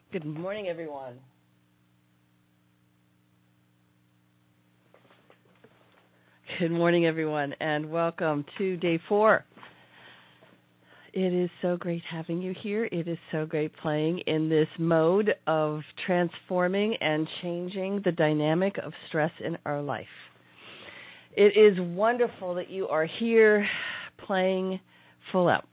Good morning, everyone. Good morning, everyone, and welcome to day 4. It is so great having you here. It is so great playing in this mode of transforming and changing the dynamic of stress in our life. It is wonderful that you are here playing full out.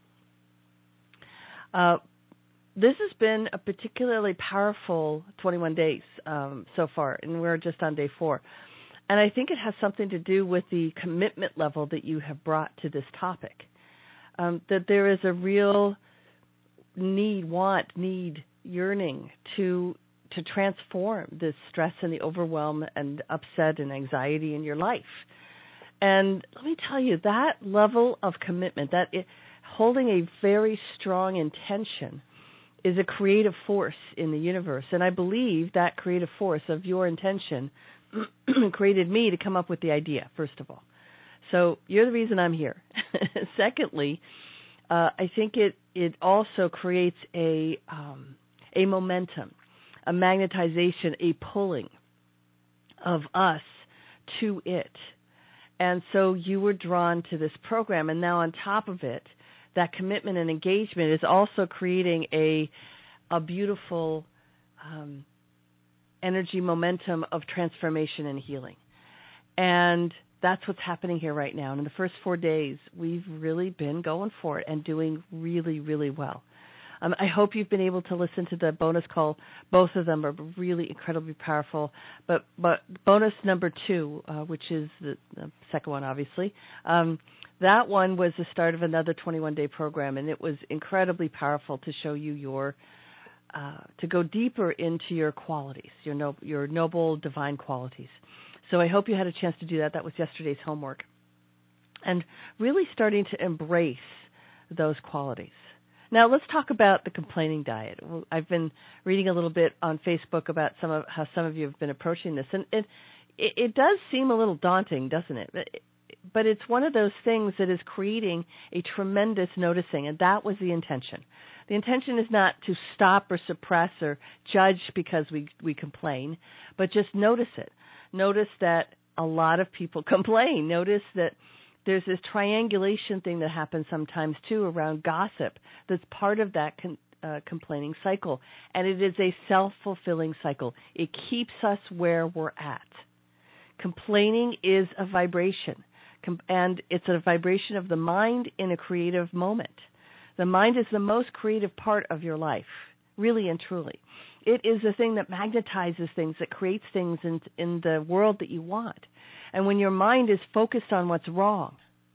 This has been a particularly powerful 21 days so far, and we're just on day 4. And I think it has something to do with the commitment level that you have brought to this topic, that there is a real need, yearning to transform this stress and the overwhelm and upset and anxiety in your life. And let me tell you, that level of commitment, holding a very strong intention, is a creative force in the universe. And I believe that creative force of your intention created me to come up with the idea, first of all. So you're the reason I'm here. Secondly, I think it also creates a momentum, a magnetization, a pulling of us to it. And so you were drawn to this program, and now on top of it, that commitment and engagement is also creating a beautiful energy momentum of transformation and healing. And that's what's happening here right now. And in the first 4 days, we've really been going for it and doing really, really well. I hope you've been able to listen to the bonus call. Both of them are really incredibly powerful. But bonus number 2, which is the second one, obviously, that one was the start of another 21-day program, and it was incredibly powerful to show you to go deeper into your qualities, your noble divine qualities. So I hope you had a chance to do that. That was yesterday's homework. And really starting to embrace those qualities. Now let's talk about the complaining diet. I've been reading a little bit on Facebook about how some of you have been approaching this, and it does seem a little daunting, doesn't it? But it's one of those things that is creating a tremendous noticing, and that was the intention. The intention is not to stop or suppress or judge because we complain, but just notice it. Notice that a lot of people complain. Notice that there's this triangulation thing that happens sometimes, too, around gossip that's part of that complaining cycle, and it is a self-fulfilling cycle. It keeps us where we're at. Complaining is a vibration. And it's a vibration of the mind in a creative moment. The mind is the most creative part of your life, really and truly. It is the thing that magnetizes things, that creates things in the world that you want. And when your mind is focused on what's wrong,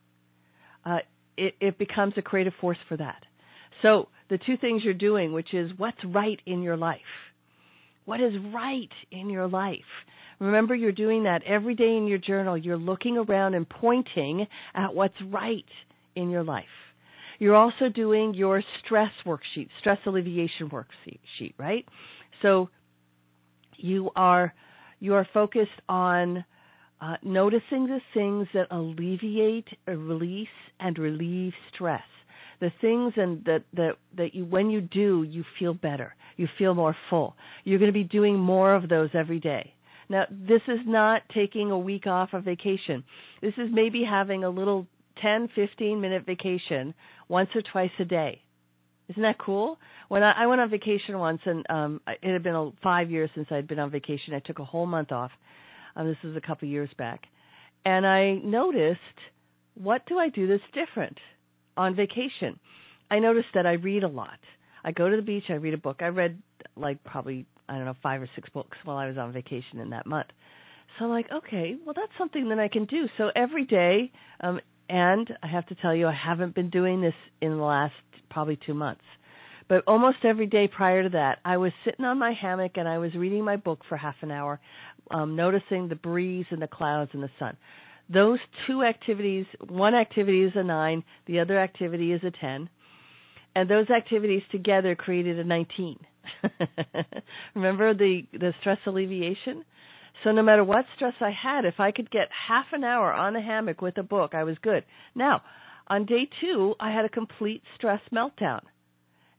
it becomes a creative force for that. So the two things you're doing, which is what's right in your life. What is right in your life? Remember, you're doing that every day in your journal. You're looking around and pointing at what's right in your life. You're also doing your stress worksheet, stress alleviation worksheet, right? So you are focused on noticing the things that alleviate, release, and relieve stress. The things that you, when you do, you feel better. You feel more full. You're going to be doing more of those every day. Now, this is not taking a week off of vacation. This is maybe having a little 10, 15-minute vacation once or twice a day. Isn't that cool? When I went on vacation once, and it had been 5 years since I'd been on vacation. I took a whole month off. This was a couple years back. And I noticed, what do I do that's different on vacation? I noticed that I read a lot. I go to the beach, I read a book. I read probably 5 or 6 books while I was on vacation in that month. So I'm like, okay, well, that's something that I can do. So every day, and I have to tell you, I haven't been doing this in the last probably 2 months. But almost every day prior to that, I was sitting on my hammock and I was reading my book for half an hour, noticing the breeze and the clouds and the sun. Those two activities, one activity is a 9, the other activity is a 10. And those activities together created a 19. Remember the stress alleviation? So no matter what stress I had, if I could get half an hour on a hammock with a book, I was good. Now, on day 2, I had a complete stress meltdown.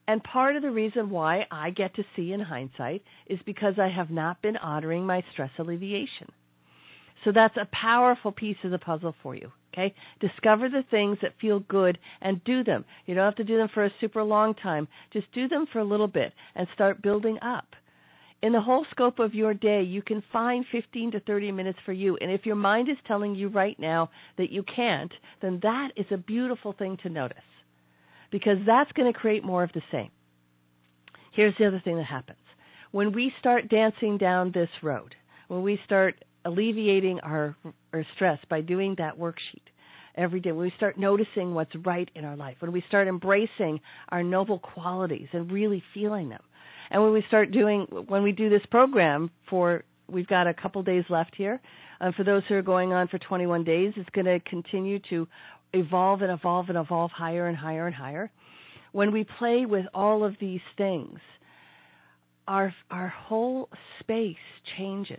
And part of the reason why I get to see in hindsight is because I have not been honoring my stress alleviation. So that's a powerful piece of the puzzle for you, okay? Discover the things that feel good and do them. You don't have to do them for a super long time. Just do them for a little bit and start building up. In the whole scope of your day, you can find 15 to 30 minutes for you. And if your mind is telling you right now that you can't, then that is a beautiful thing to notice, because that's going to create more of the same. Here's the other thing that happens. When we start dancing down this road, when we start alleviating our stress by doing that worksheet every day, when we start noticing what's right in our life, when we start embracing our noble qualities and really feeling them, and when we do this program we've got a couple days left here. For those who are going on for 21 days, it's going to continue to evolve and evolve and evolve higher and higher and higher. When we play with all of these things, our whole space changes.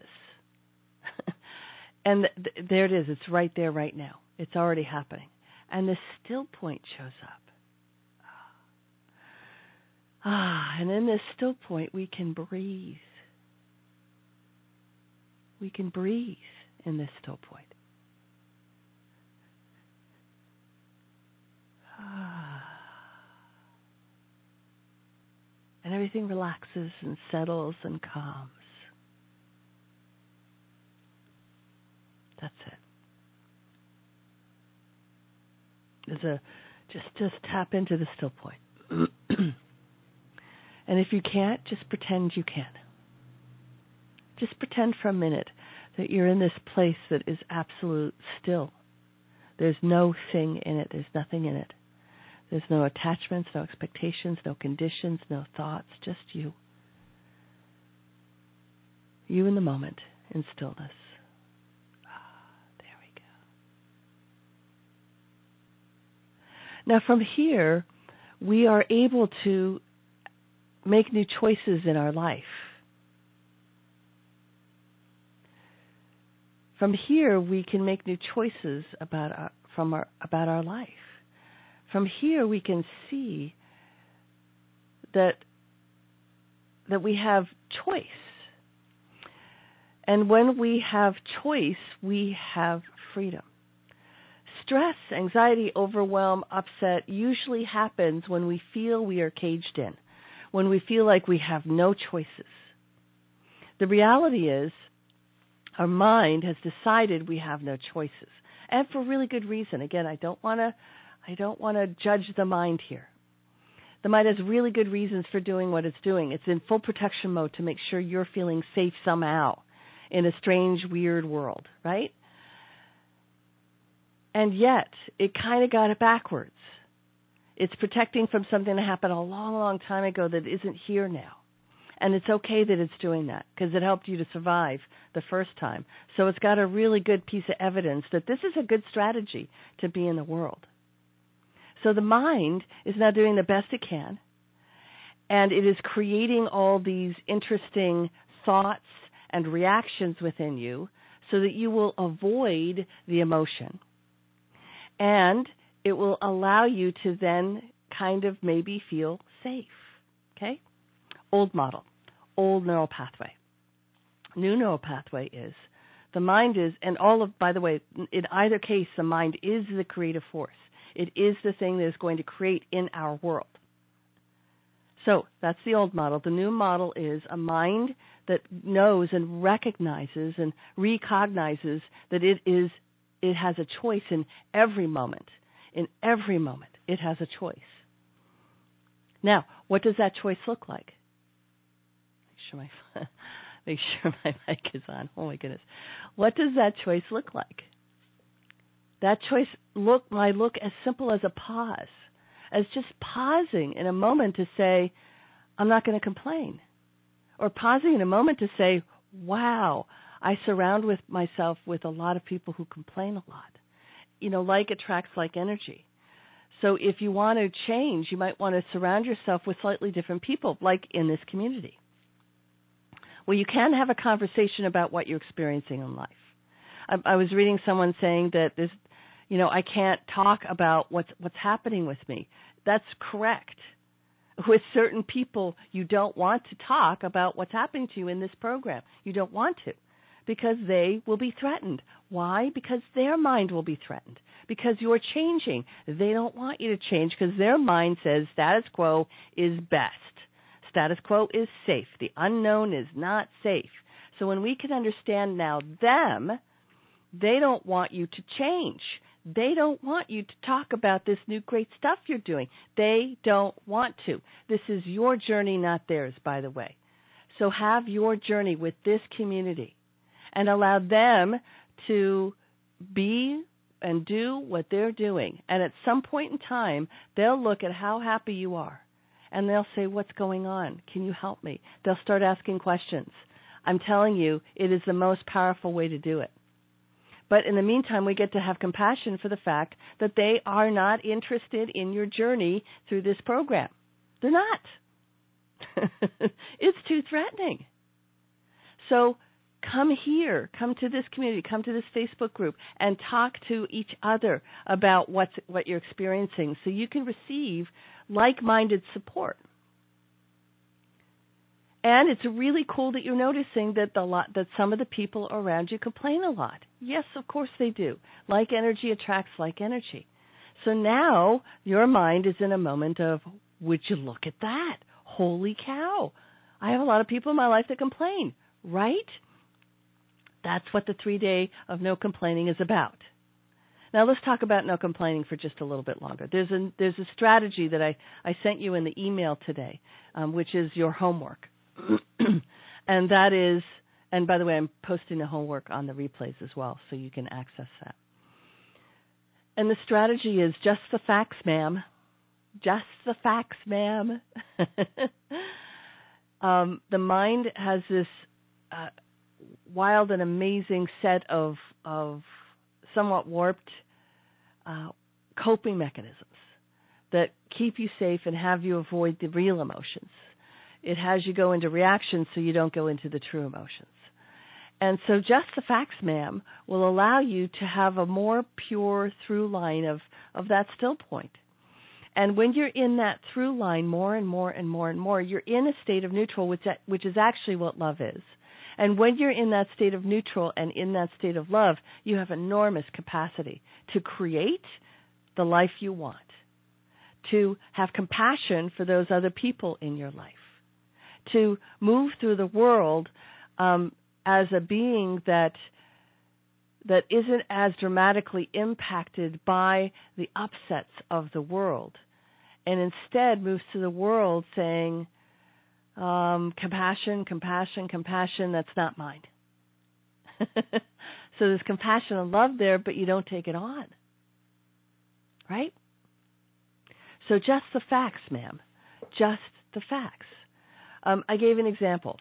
And there it is. It's right there right now. It's already happening. And the still point shows up. And in this still point, we can breathe. We can breathe in this still point. And everything relaxes and settles and calms. That's it. Just tap into the still point. And if you can't, just pretend you can. Just pretend for a minute that you're in this place that is absolute still. There's no thing in it. There's nothing in it. There's no attachments, no expectations, no conditions, no thoughts, just you. You in the moment, in stillness. There we go. Now from here, we are able to make new choices in our life. From here, we can make new choices about our life. From here, we can see that we have choice. And when we have choice, we have freedom. Stress, anxiety, overwhelm, upset usually happens when we feel we are caged in, when we feel like we have no choices. The reality is, our mind has decided we have no choices, and for really good reason. Again, I don't want to judge the mind here. The mind has really good reasons for doing what it's doing. It's in full protection mode to make sure you're feeling safe somehow in a strange, weird world, right? And yet, it kind of got it backwards. It's protecting from something that happened a long, long time ago that isn't here now. And it's okay that it's doing that because it helped you to survive the first time. So it's got a really good piece of evidence that this is a good strategy to be in the world. So the mind is now doing the best it can, and it is creating all these interesting thoughts and reactions within you so that you will avoid the emotion. And it will allow you to then kind of maybe feel safe, okay? Old model, old neural pathway. New neural pathway is the mind is, and by the way, in either case, the mind is the creative force. It is the thing that is going to create in our world. So that's the old model. The new model is a mind that knows and recognizes and recognizes that it has a choice in every moment. In every moment, it has a choice. Now, what does that choice look like? Make sure my mic is on. Oh my goodness. What does that choice look like? That choice might look as simple as a pause, as just pausing in a moment to say, I'm not going to complain. Or pausing in a moment to say, wow, I surround myself with a lot of people who complain a lot. Like attracts like energy. So if you want to change, you might want to surround yourself with slightly different people, like in this community, where you can have a conversation about what you're experiencing in life. I was reading someone saying that I can't talk about what's happening with me. That's correct. with certain people, you don't want to talk about what's happening to you in this program. You don't want to, because they will be threatened. Why? Because their mind will be threatened. Because you're changing. They don't want you to change because their mind says status quo is best. Status quo is safe. The unknown is not safe. So when we can understand now them, they don't want you to change. They don't want you to talk about this new great stuff you're doing. They don't want to. This is your journey, not theirs, by the way. So have your journey with this community and allow them to be and do what they're doing. And at some point in time, they'll look at how happy you are. And they'll say, what's going on? Can you help me? They'll start asking questions. I'm telling you, it is the most powerful way to do it. But in the meantime, we get to have compassion for the fact that they are not interested in your journey through this program. They're not. It's too threatening. So come here, come to this community, come to this Facebook group, and talk to each other about what you're experiencing so you can receive like-minded support. And it's really cool that you're noticing that some of the people around you complain a lot. Yes, of course they do. Like energy attracts like energy. So now your mind is in a moment of, would you look at that? Holy cow. I have a lot of people in my life that complain, right? That's what the 3-day of no complaining is about. Now let's talk about no complaining for just a little bit longer. There's a strategy that I sent you in the email today, which is your homework. And that is, and by the way, I'm posting the homework on the replays as well, so you can access that. And the strategy is just the facts, ma'am. Just the facts, ma'am. The mind has this wild and amazing set of somewhat warped coping mechanisms that keep you safe and have you avoid the real emotions. It has you go into reaction so you don't go into the true emotions. And so just the facts, ma'am, will allow you to have a more pure through line of that still point. And when you're in that through line more and more and more and more, you're in a state of neutral, which is actually what love is. And when you're in that state of neutral and in that state of love, you have enormous capacity to create the life you want, to have compassion for those other people in your life, to move through the world as a being that isn't as dramatically impacted by the upsets of the world, and instead moves through the world saying, compassion, compassion, compassion, that's not mine. So there's compassion and love there, but you don't take it on. Right? So just the facts, ma'am. Just the facts. I gave an example.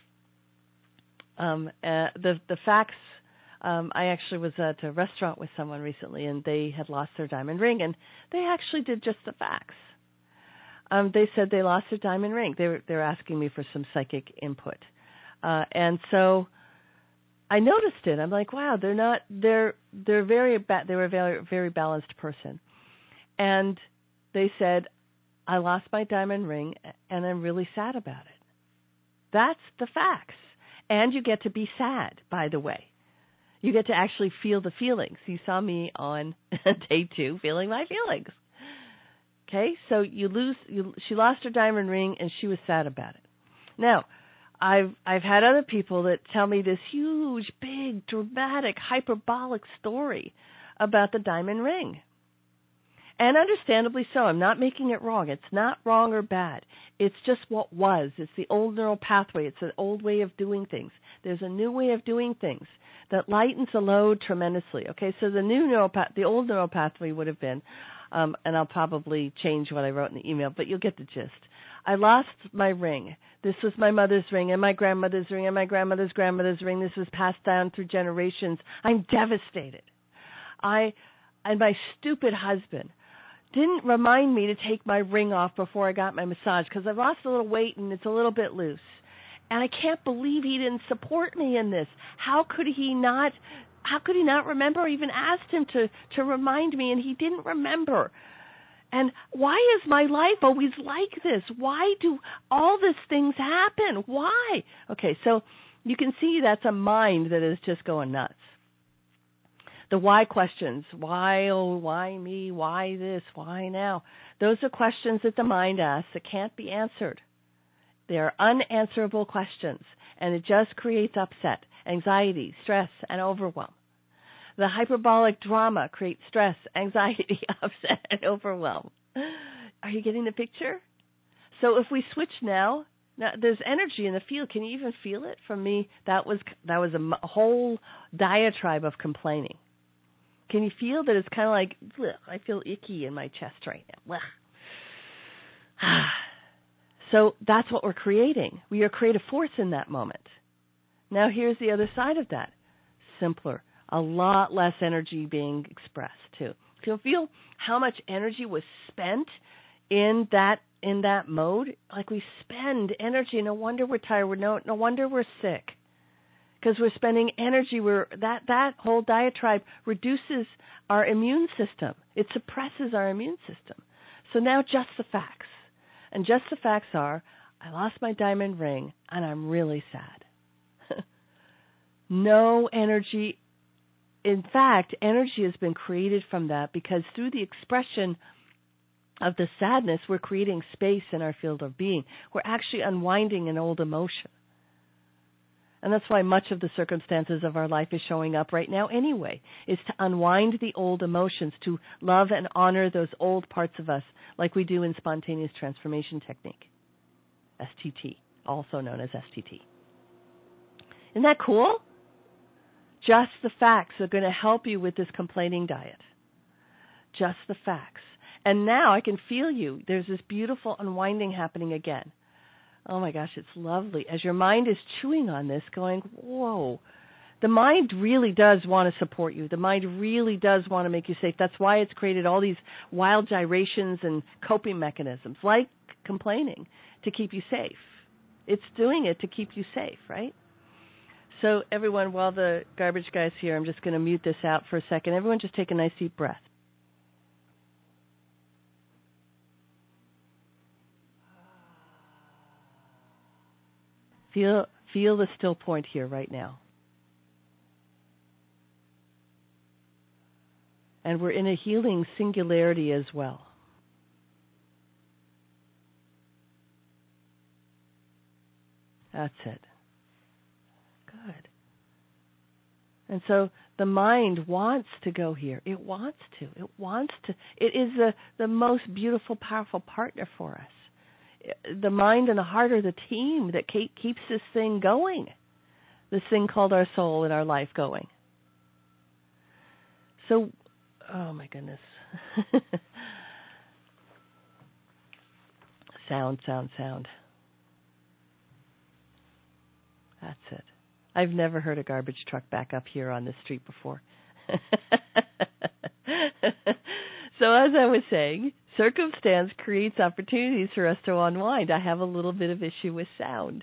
The facts, I actually was at a restaurant with someone recently, and they had lost their diamond ring, and they actually did just the facts. They said they lost their diamond ring. They're asking me for some psychic input, and so I noticed it. I'm like, wow, they're very they were a very, very balanced person, and they said, I lost my diamond ring, and I'm really sad about it. That's the facts. And you get to be sad, by the way. You get to actually feel the feelings. You saw me on day 2 feeling my feelings. Okay, so she lost her diamond ring, and she was sad about it. Now, I've had other people that tell me this huge, big, dramatic, hyperbolic story about the diamond ring. And understandably so. I'm not making it wrong. It's not wrong or bad. It's just what was. It's the old neural pathway. It's an old way of doing things. There's a new way of doing things that lightens the load tremendously. Okay, so the old neural pathway would have been, and I'll probably change what I wrote in the email, but you'll get the gist. I lost my ring. This was my mother's ring and my grandmother's ring and my grandmother's grandmother's ring. This was passed down through generations. I'm devastated. And my stupid husband didn't remind me to take my ring off before I got my massage because I've lost a little weight and it's a little bit loose. And I can't believe he didn't support me in this. How could he not remember? I even asked him to remind me, and he didn't remember. And why is my life always like this? Why do all these things happen? Why? Okay, so you can see that's a mind that is just going nuts. The why questions, why, oh, why me, why this, why now? Those are questions that the mind asks that can't be answered. They are unanswerable questions, and it just creates upset, anxiety, stress, and overwhelm. The hyperbolic drama creates stress, anxiety, upset, and overwhelm. Are you getting the picture? So if we switch now there's energy in the field. Can you even feel it? From me, that was a whole diatribe of complaining. Can you feel that it's kind of like, bleh, I feel icky in my chest right now. So that's what we're creating. We are creative force in that moment. Now here's the other side of that. Simpler. A lot less energy being expressed too. Feel how much energy was spent in that mode. Like we spend energy. No wonder we're tired. No wonder we're sick. Because we're spending energy. That whole diatribe reduces our immune system. It suppresses our immune system. So now just the facts. And just the facts are, I lost my diamond ring and I'm really sad. No energy. In fact, energy has been created from that because through the expression of the sadness, we're creating space in our field of being. We're actually unwinding an old emotion. And that's why much of the circumstances of our life is showing up right now anyway, is to unwind the old emotions, to love and honor those old parts of us, like we do in Spontaneous Transformation Technique, STT, also known as STT. Isn't that cool? Just the facts are going to help you with this complaining diet. Just the facts. And now I can feel you. There's this beautiful unwinding happening again. Oh my gosh, it's lovely. As your mind is chewing on this, going, whoa. The mind really does want to support you. The mind really does want to make you safe. That's why it's created all these wild gyrations and coping mechanisms, like complaining, to keep you safe. It's doing it to keep you safe, right? So everyone, while the garbage guy's here, I'm just going to mute this out for a second. Everyone just take a nice deep breath. Feel the still point here right now. And we're in a healing singularity as well. That's it. Good. And so the mind wants to go here. It wants to. It is the most beautiful, powerful partner for us. The mind and the heart are the team that keeps this thing going, this thing called our soul in our life going. So, oh my goodness. Sound. That's it. I've never heard a garbage truck back up here on this street before. So as I was saying, circumstance creates opportunities for us to unwind. I have a little bit of issue with sound.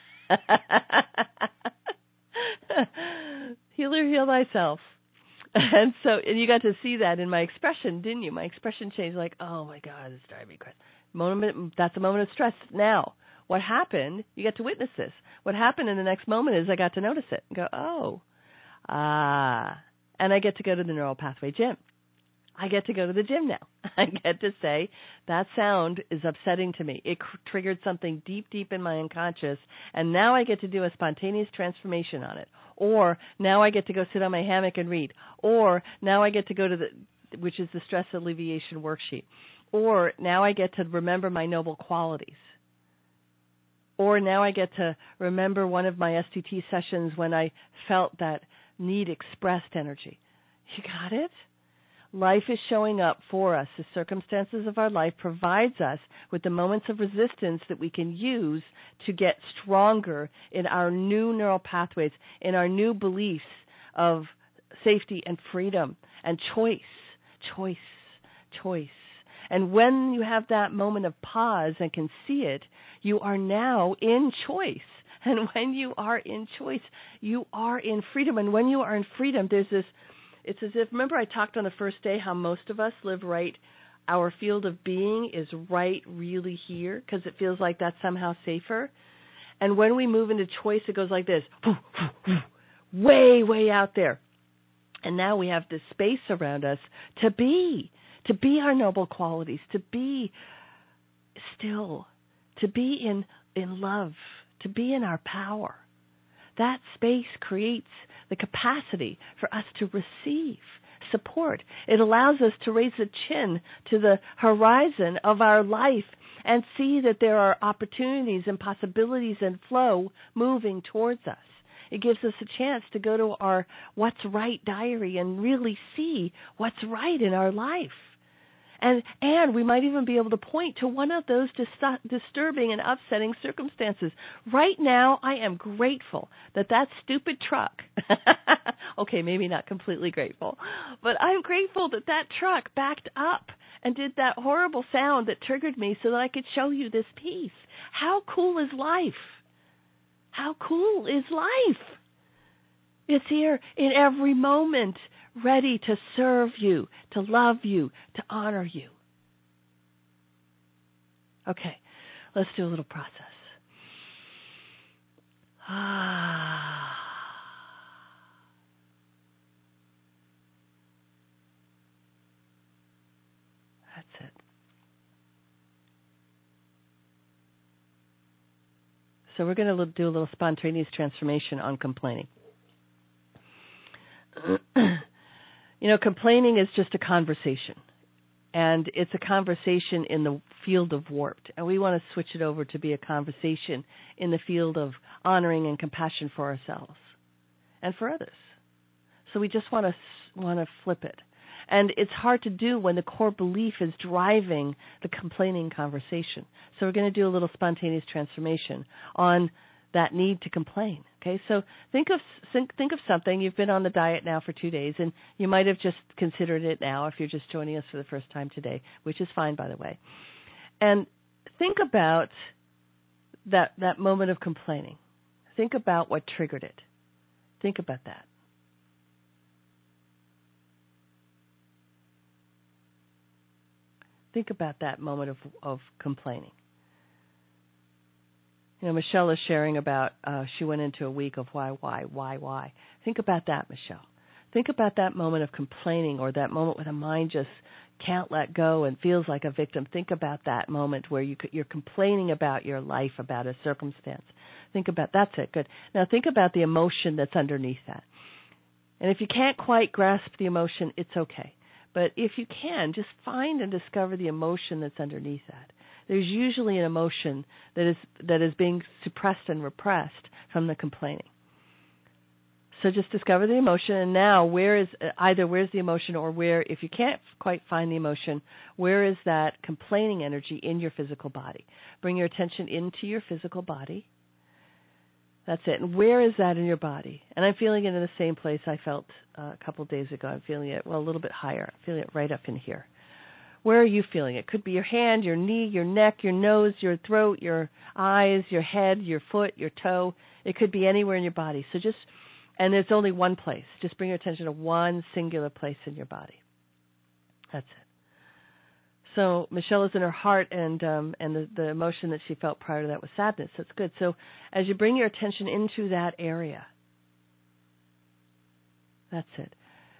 Healer, heal thyself. And you got to see that in my expression, didn't you? My expression changed, like, oh my God, it's driving me crazy. That's a moment of stress. Now, what happened, you get to witness this. What happened in the next moment is I got to notice it and go, and I get to go to the neural pathway gym. I get to go to the gym now. I get to say, that sound is upsetting to me. It triggered something deep, deep in my unconscious, and now I get to do a spontaneous transformation on it. Or now I get to go sit on my hammock and read. Or now I get to go to which is the stress alleviation worksheet. Or now I get to remember my noble qualities. Or now I get to remember one of my STT sessions when I felt that need expressed energy. You got it? Life is showing up for us. The circumstances of our life provides us with the moments of resistance that we can use to get stronger in our new neural pathways, in our new beliefs of safety and freedom and choice. And when you have that moment of pause and can see it, you are now in choice. And when you are in choice, you are in freedom. And when you are in freedom, there's this, it's as if, remember I talked on the first day how most of us live right our field of being is right really here because it feels like that's somehow safer. And when we move into choice, it goes like this, way, way out there. And now we have this space around us to be our noble qualities, to be still, to be in love, to be in our power. That space creates the capacity for us to receive support. It allows us to raise the chin to the horizon of our life and see that there are opportunities and possibilities and flow moving towards us. It gives us a chance to go to our What's Right diary and really see what's right in our life. And we might even be able to point to one of those disturbing and upsetting circumstances. Right now, I am grateful that stupid truck, okay, maybe not completely grateful, but I'm grateful that truck backed up and did that horrible sound that triggered me so that I could show you this piece. How cool is life? How cool is life? It's here in every moment, ready to serve you, to love you, to honor you. Okay, let's do a little process. That's it. So we're going to do a little spontaneous transformation on complaining. Complaining is just a conversation. And it's a conversation in the field of warped. And we want to switch it over to be a conversation in the field of honoring and compassion for ourselves and for others. So we just want to flip it. And it's hard to do when the core belief is driving the complaining conversation. So we're going to do a little spontaneous transformation on that need to complain. Okay, so think of something. You've been on the diet now for 2 days, and you might have just considered it now if you're just joining us for the first time today, which is fine, by the way. And think about that moment of complaining. Think about what triggered it. Think about that. Think about that moment of complaining. Michelle is sharing about she went into a week of why. Think about that, Michelle. Think about that moment of complaining or that moment where the mind just can't let go and feels like a victim. Think about that moment where you're complaining about your life, about a circumstance. Think about, that's it, good. Now think about the emotion that's underneath that. And if you can't quite grasp the emotion, it's okay. But if you can, just find and discover the emotion that's underneath that. There's usually an emotion that is being suppressed and repressed from the complaining. So just discover the emotion, and now where's the emotion, or where, if you can't quite find the emotion, where is that complaining energy in your physical body? Bring your attention into your physical body. That's it. And where is that in your body? And I'm feeling it in the same place I felt a couple of days ago. I'm feeling it, a little bit higher. I'm feeling it right up in here. Where are you feeling it? Could be your hand, your knee, your neck, your nose, your throat, your eyes, your head, your foot, your toe. It could be anywhere in your body. So and there's only one place. Just bring your attention to one singular place in your body. That's it. So Michelle is in her heart, and the emotion that she felt prior to that was sadness. That's good. So as you bring your attention into that area, that's it.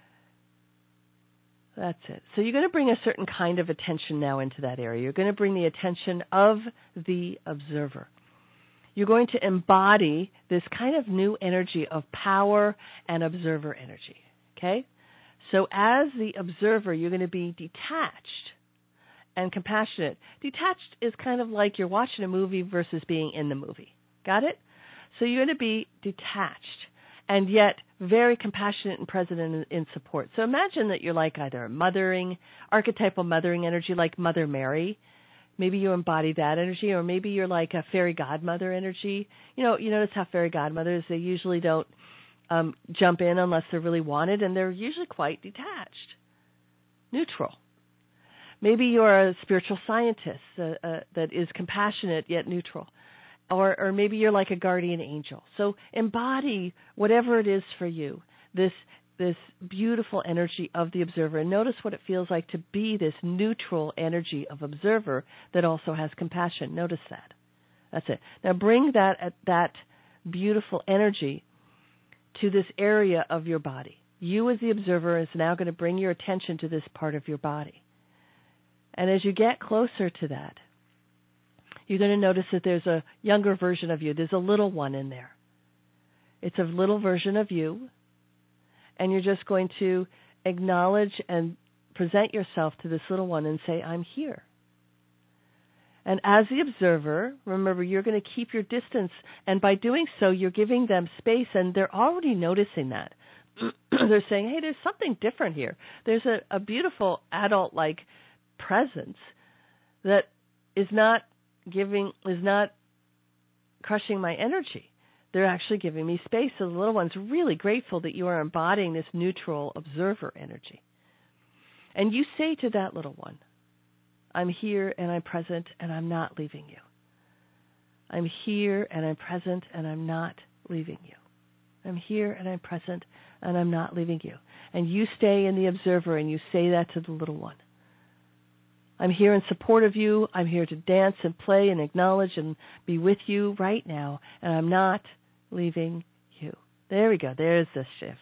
That's it. So you're going to bring a certain kind of attention now into that area. You're going to bring the attention of the observer. You're going to embody this kind of new energy of power and observer energy. Okay? So as the observer, you're going to be detached and compassionate. Detached is kind of like you're watching a movie versus being in the movie. Got it? So you're going to be detached and yet very compassionate and present in support. So imagine that you're like either a archetypal mothering energy like Mother Mary. Maybe you embody that energy, or maybe you're like a fairy godmother energy. You notice how fairy godmothers, they usually don't jump in unless they're really wanted, and they're usually quite detached, neutral. Maybe you're a spiritual scientist that is compassionate yet neutral. Or maybe you're like a guardian angel. So embody whatever it is for you, this this beautiful energy of the observer. And notice what it feels like to be this neutral energy of observer that also has compassion. Notice that. That's it. Now bring that beautiful energy to this area of your body. You as the observer is now going to bring your attention to this part of your body. And as you get closer to that, you're going to notice that there's a younger version of you. There's a little one in there. It's a little version of you. And you're just going to acknowledge and present yourself to this little one and say, I'm here. And as the observer, remember, you're going to keep your distance. And by doing so, you're giving them space. And they're already noticing that. They're saying, hey, there's something different here. There's a beautiful adult-like presence that is not crushing my energy. They're actually giving me space. So the little one's really grateful that you are embodying this neutral observer energy. And you say to that little one, I'm here and I'm present and I'm not leaving you. I'm here and I'm present and I'm not leaving you. I'm here and I'm present and I'm not leaving you. And you stay in the observer and you say that to the little one. I'm here in support of you. I'm here to dance and play and acknowledge and be with you right now. And I'm not leaving you. There we go. There's the shift.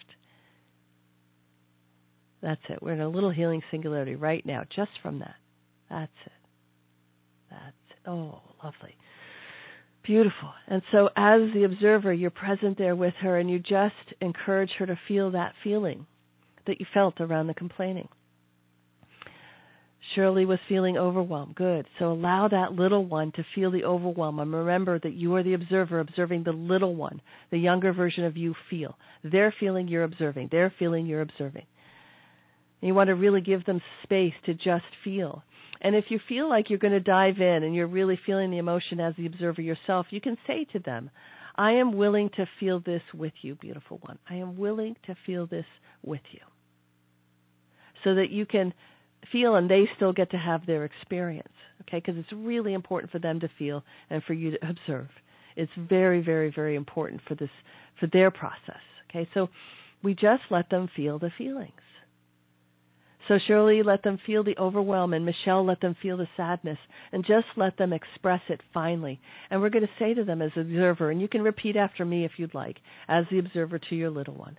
That's it. We're in a little healing singularity right now, just from that. That's it. That's it. Oh, lovely. Beautiful. And so as the observer, you're present there with her and you just encourage her to feel that feeling that you felt around the complaining. Shirley was feeling overwhelmed. Good. So allow that little one to feel the overwhelm. And remember that you are the observer, observing the little one, the younger version of you feel. They're feeling, you're observing. They're feeling, you're observing. And you want to really give them space to just feel. And if you feel like you're going to dive in and you're really feeling the emotion as the observer yourself, you can say to them, I am willing to feel this with you, beautiful one. I am willing to feel this with you. So that you can feel and they still get to have their experience, okay? Because it's really important for them to feel and for you to observe. It's very, very, very important for their process, okay? So we just let them feel the feelings. So Shirley, let them feel the overwhelm, and Michelle, let them feel the sadness, and just let them express it finally. And we're going to say to them as observer, and you can repeat after me if you'd like, as the observer to your little one.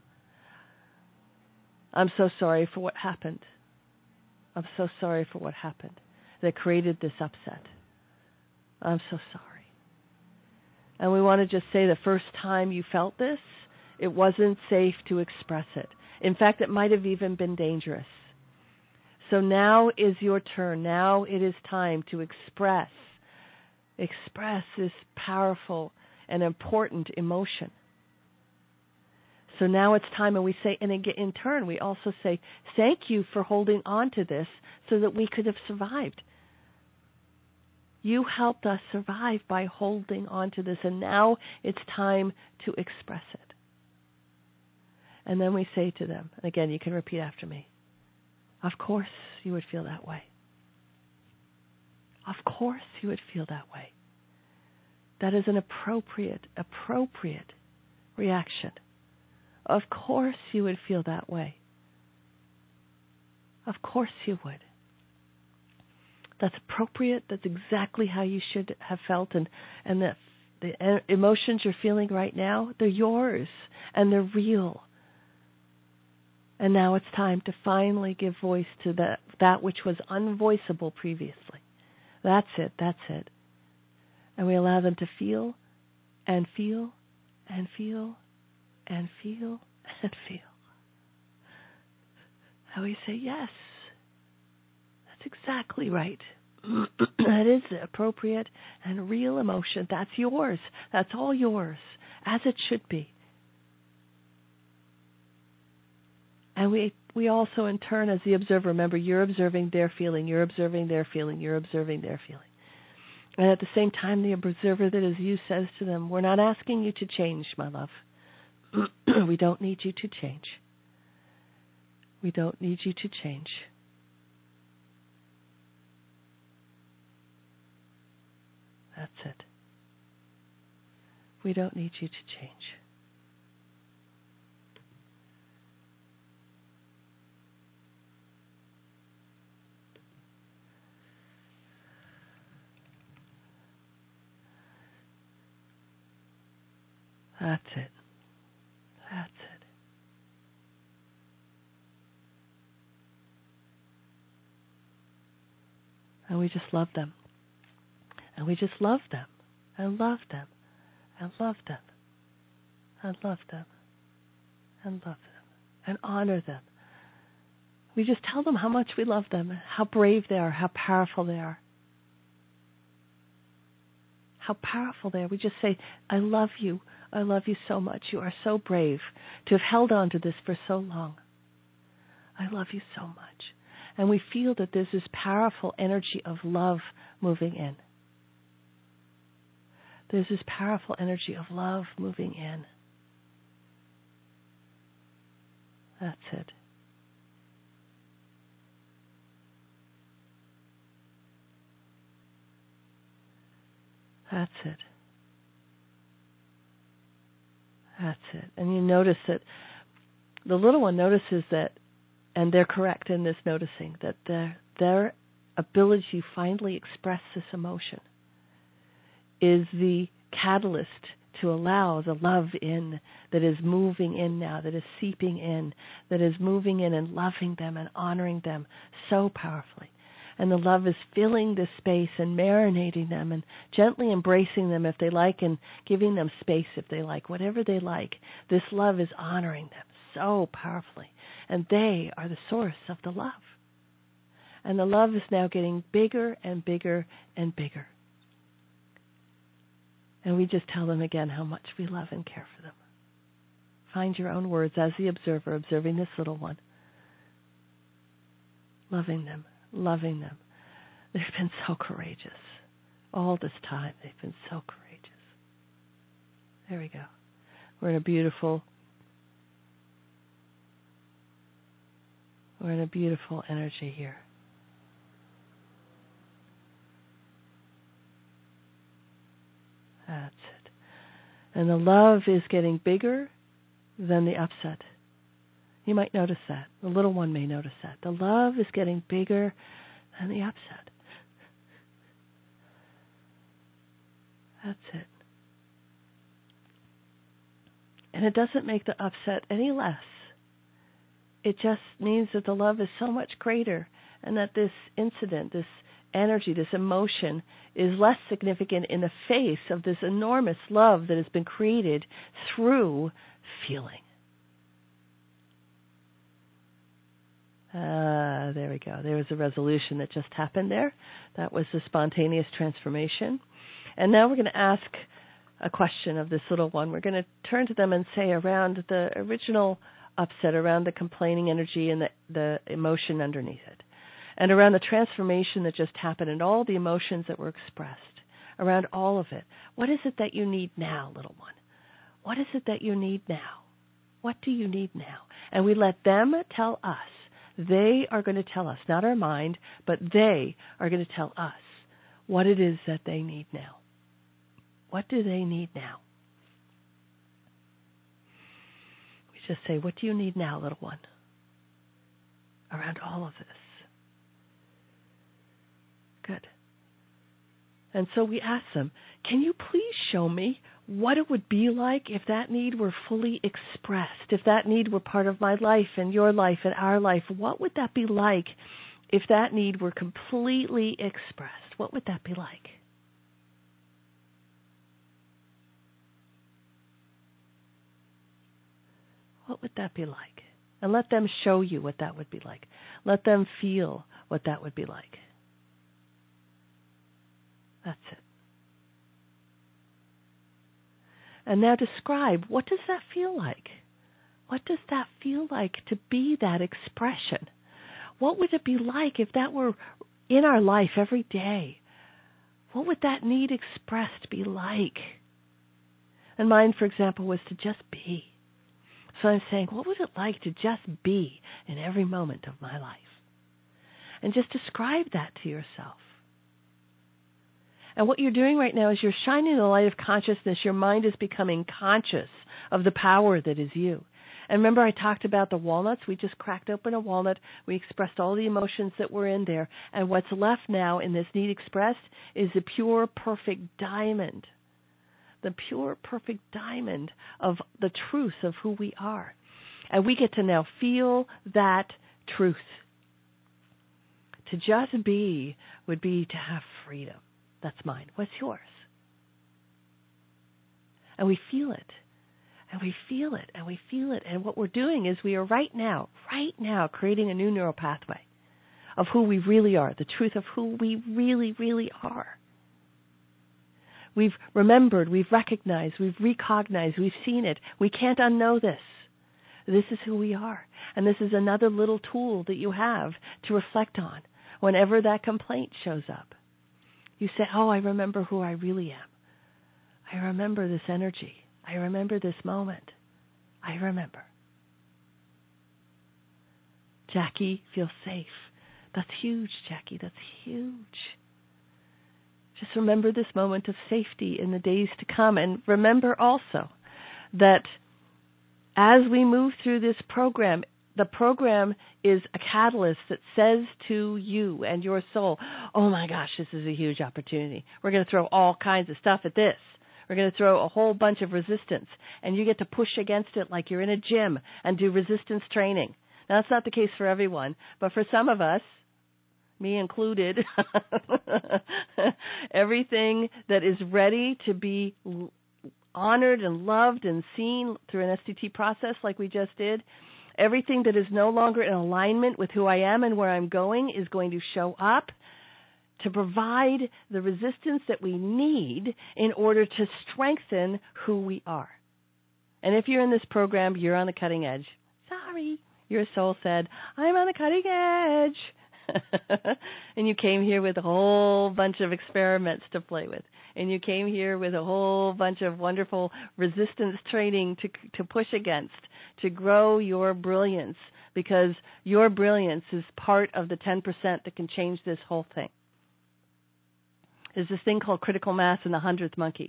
I'm so sorry for what happened. I'm so sorry for what happened that created this upset. I'm so sorry. And we want to just say the first time you felt this, it wasn't safe to express it. In fact, it might have even been dangerous. So now is your turn. Now it is time to express this powerful and important emotion. So now it's time, and we say, and in turn, we also say, thank you for holding on to this so that we could have survived. You helped us survive by holding on to this, and now it's time to express it. And then we say to them, and again, you can repeat after me, of course you would feel that way. Of course you would feel that way. That is an appropriate reaction. Of course you would feel that way. Of course you would. That's appropriate. That's exactly how you should have felt. And the emotions you're feeling right now, they're yours and they're real. And now it's time to finally give voice to that which was unvoiceable previously. That's it. That's it. And we allow them to feel and feel and feel and feel and feel. And we say, yes, that's exactly right. That is the appropriate and real emotion. That's yours. That's all yours, as it should be. And we also, in turn, as the observer, remember, you're observing their feeling, you're observing their feeling, you're observing their feeling. And at the same time, the observer that is you says to them, we're not asking you to change, my love. We don't need you to change. We don't need you to change. That's it. We don't need you to change. That's it. That's it. And we just love them. And we just love them. And love them. And love them. And love them. And love them. And honor them. We just tell them how much we love them, how brave they are, how powerful they are. How powerful they are. We just say, I love you. I love you so much. You are so brave to have held on to this for so long. I love you so much. And we feel that there's this powerful energy of love moving in. There's this powerful energy of love moving in. That's it. That's it. That's it. And you notice that the little one notices that, and they're correct in this noticing, that their ability to finally express this emotion is the catalyst to allow the love in that is moving in now, that is seeping in, that is moving in and loving them and honoring them so powerfully. And the love is filling this space and marinating them and gently embracing them if they like and giving them space if they like, whatever they like. This love is honoring them so powerfully. And they are the source of the love. And the love is now getting bigger and bigger and bigger. And we just tell them again how much we love and care for them. Find your own words as the observer, observing this little one. Loving them. Loving them. They've been so courageous. All this time, they've been so courageous. There we go. We're in a beautiful energy here. That's it. And the love is getting bigger than the upset. You might notice that. The little one may notice that. The love is getting bigger than the upset. That's it. And it doesn't make the upset any less. It just means that the love is so much greater and that this incident, this energy, this emotion is less significant in the face of this enormous love that has been created through feeling. There we go. There was a resolution that just happened there. That was the spontaneous transformation. And now we're going to ask a question of this little one. We're going to turn to them and say around the original upset, around the complaining energy and the emotion underneath it, and around the transformation that just happened and all the emotions that were expressed, around all of it. What is it that you need now, little one? What is it that you need now? What do you need now? And we let them tell us. They are going to tell us, not our mind, but they are going to tell us what it is that they need now. What do they need now? We just say, what do you need now, little one? Around all of this. Good. And so we ask them, can you please show me what it would be like if that need were fully expressed, if that need were part of my life and your life and our life? What would that be like if that need were completely expressed? What would that be like? What would that be like? And let them show you what that would be like. Let them feel what that would be like. That's it. And now describe, what does that feel like? What does that feel like to be that expression? What would it be like if that were in our life every day? What would that need expressed be like? And mine, for example, was to just be. So I'm saying, what would it like to just be in every moment of my life? And just describe that to yourself. And what you're doing right now is you're shining the light of consciousness. Your mind is becoming conscious of the power that is you. And remember I talked about the walnuts? We just cracked open a walnut. We expressed all the emotions that were in there. And what's left now in this need expressed is the pure, perfect diamond. the pure, perfect diamond of the truth of who we are. And we get to now feel that truth. To just be would be to have freedom. That's mine. What's yours? And we feel it. And we feel it. And we feel it. And what we're doing is we are right now, creating a new neural pathway of who we really are, the truth of who we really, really are. We've remembered, we've recognized, we've recognized, we've seen it. We can't unknow this. This is who we are. And this is another little tool that you have to reflect on whenever that complaint shows up. You say, oh, I remember who I really am. I remember this energy. I remember this moment. I remember. Jackie, feel safe. That's huge, Jackie. That's huge. Just remember this moment of safety in the days to come. And remember also that as we move through this program, the program is a catalyst that says to you and your soul, oh my gosh, this is a huge opportunity. We're going to throw all kinds of stuff at this. We're going to throw a whole bunch of resistance, and you get to push against it like you're in a gym and do resistance training. Now, that's not the case for everyone, but for some of us, me included, everything that is ready to be honored and loved and seen through an STT process like we just did, everything that is no longer in alignment with who I am and where I'm going is going to show up to provide the resistance that we need in order to strengthen who we are. And if you're in this program, you're on the cutting edge. Sorry, your soul said, I'm on the cutting edge. And you came here with a whole bunch of experiments to play with. And you came here with a whole bunch of wonderful resistance training to push against, to grow your brilliance, because your brilliance is part of the 10% that can change this whole thing. There's this thing called critical mass in the 100th monkey.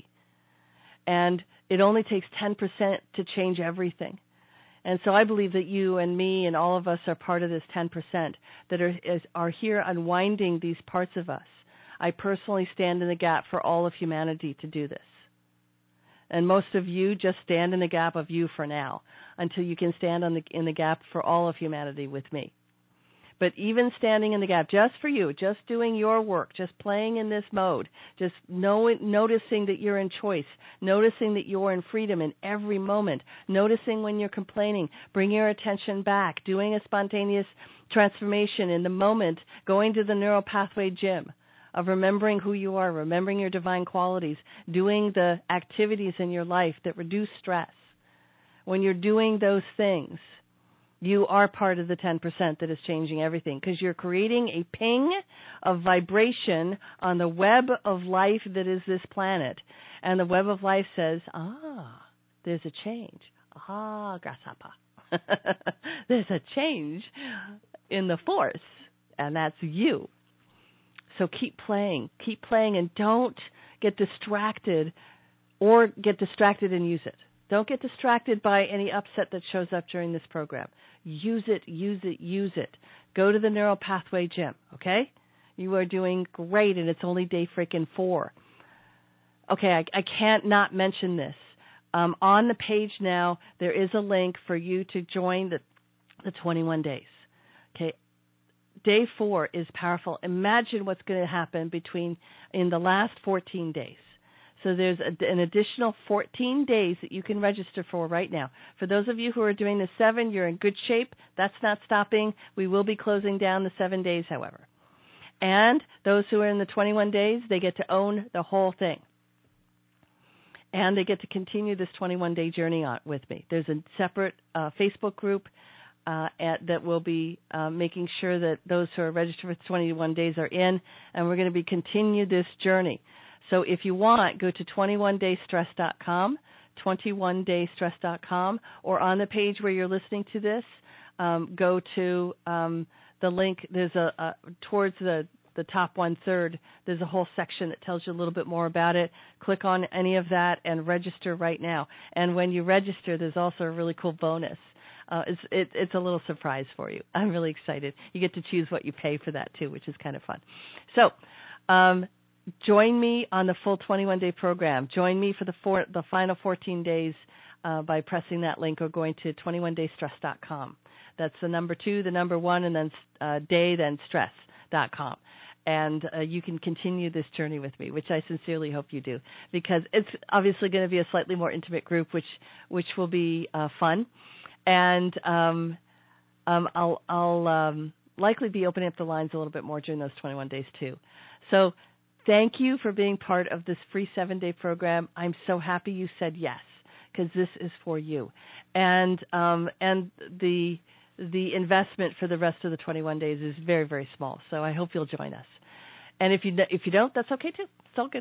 And it only takes 10% to change everything. And so I believe that you and me and all of us are part of this 10% that are here unwinding these parts of us. I personally stand in the gap for all of humanity to do this. And most of you just stand in the gap of you for now until you can stand in the gap for all of humanity with me. But even standing in the gap just for you, just doing your work, just playing in this mode, just noticing that you're in choice, noticing that you're in freedom in every moment, noticing when you're complaining, bring your attention back, doing a spontaneous transformation in the moment, going to the neural pathway gym of remembering who you are, remembering your divine qualities, doing the activities in your life that reduce stress. When you're doing those things, you are part of the 10% that is changing everything, because you're creating a ping of vibration on the web of life that is this planet. And the web of life says, there's a change. Grasshopper. There's a change in the force, and that's you. So keep playing, and don't get distracted or get distracted and use it. Don't get distracted by any upset that shows up during this program. Use it, use it, use it. Go to the Neural Pathway Gym, okay? You are doing great, and it's only day freaking 4. Okay, I can't not mention this. On the page now, there is a link for you to join the 21 days. Okay, day 4 is powerful. Imagine what's going to happen in the last 14 days. So there's an additional 14 days that you can register for right now. For those of you who are doing the 7, you're in good shape. That's not stopping. We will be closing down the 7 days, however. And those who are in the 21 days, they get to own the whole thing. And they get to continue this 21-day journey on with me. There's a separate Facebook group that will be making sure that those who are registered for 21 days are in, and we're going to be continue this journey. So if you want, go to 21daystress.com, 21daystress.com, or on the page where you're listening to this, go to the link. There's towards the top 1/3, there's a whole section that tells you a little bit more about it. Click on any of that and register right now. And when you register, there's also a really cool bonus. It's a little surprise for you. I'm really excited. You get to choose what you pay for that too, which is kind of fun. So, join me on the full 21-day program. Join me for the final 14 days by pressing that link or going to 21daystress.com. That's the number 2, the number 1, and then day, then stress.com. And you can continue this journey with me, which I sincerely hope you do, because it's obviously going to be a slightly more intimate group, which will be fun. And I'll likely be opening up the lines a little bit more during those 21 days too. So thank you for being part of this free 7-day program. I'm so happy you said yes, because this is for you. And the investment for the rest of the 21 days is very, very small. So I hope you'll join us. And if you don't, that's okay too. It's all good.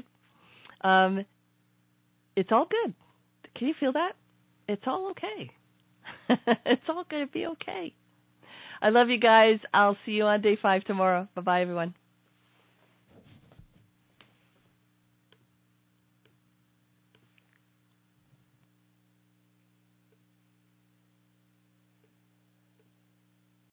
It's all good. Can you feel that? It's all okay. It's all going to be okay. I love you guys. I'll see you on day 5 tomorrow. Bye-bye, everyone.